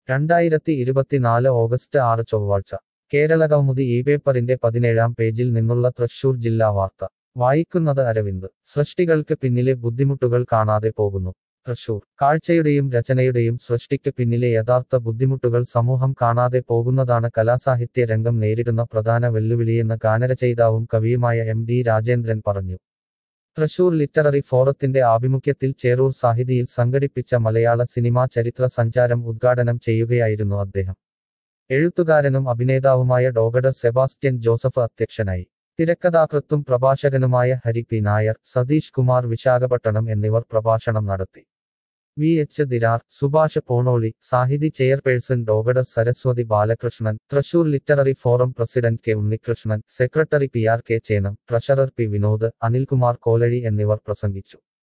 2024 August 6 ചൊവ്വാഴ്ച കേരളകൗമുദി ഈ പേപ്പറിന്റെ 17-ാം പേജിൽ നിന്നുള്ള തൃശൂർ ജില്ലാ വാർത്ത വായിക്കുന്നത് അരവിന്ദ് സൃഷ്ടികൾക്ക് പിന്നിലെ ബുദ്ധിമുട്ടുകൾ കാണാതെ പോകുന്നു തൃശൂർ കാഴ്ചയുടെയും രചനയുടെയും സൃഷ്ടിക്ക് പിന്നിലെ യഥാർത്ഥ ബുദ്ധിമുട്ടുകൾ സമൂഹം കാണാതെ പോകുന്നതാണ് കലാസാഹിത്യ രംഗം നേരിടുന്ന പ്രധാന വെല്ലുവിളിയെന്ന് ഗാനരചയിതാവും കവിയുമായ MD രാജേന്ദ്രൻ പറഞ്ഞു. തൃശൂർ ലിറ്റററി ഫോറത്തിന്റെ ആഭിമുഖ്യത്തിൽ ചേറൂർ സാഹിതിയിൽ സംഘടിപ്പിച്ച മലയാള സിനിമാ ചരിത്ര സഞ്ചാരം ഉദ്ഘാടനം ചെയ്യുകയായിരുന്നു അദ്ദേഹം. എഴുത്തുകാരനും അഭിനേതാവുമായ ഡോക്ടർ സെബാസ്റ്റ്യൻ ജോസഫ് അധ്യക്ഷനായി. തിരക്കഥാകൃത്തും പ്രഭാഷകനുമായ ഹരി പി നായർ, സതീഷ് കുമാർ വിശാഖപട്ടണം എന്നിവർ പ്രഭാഷണം നടത്തി. VH Dirar, Subhash Ponoli, Sahithi chairperson doctor Saraswathi Balakrishnan, Thrissur literary forum president K Unnikrishnan, secretary PR K Chenam, treasurer P Vinod, Anilkumar Kolazhi എന്നിവർ പ്രസംഗിച്ചു.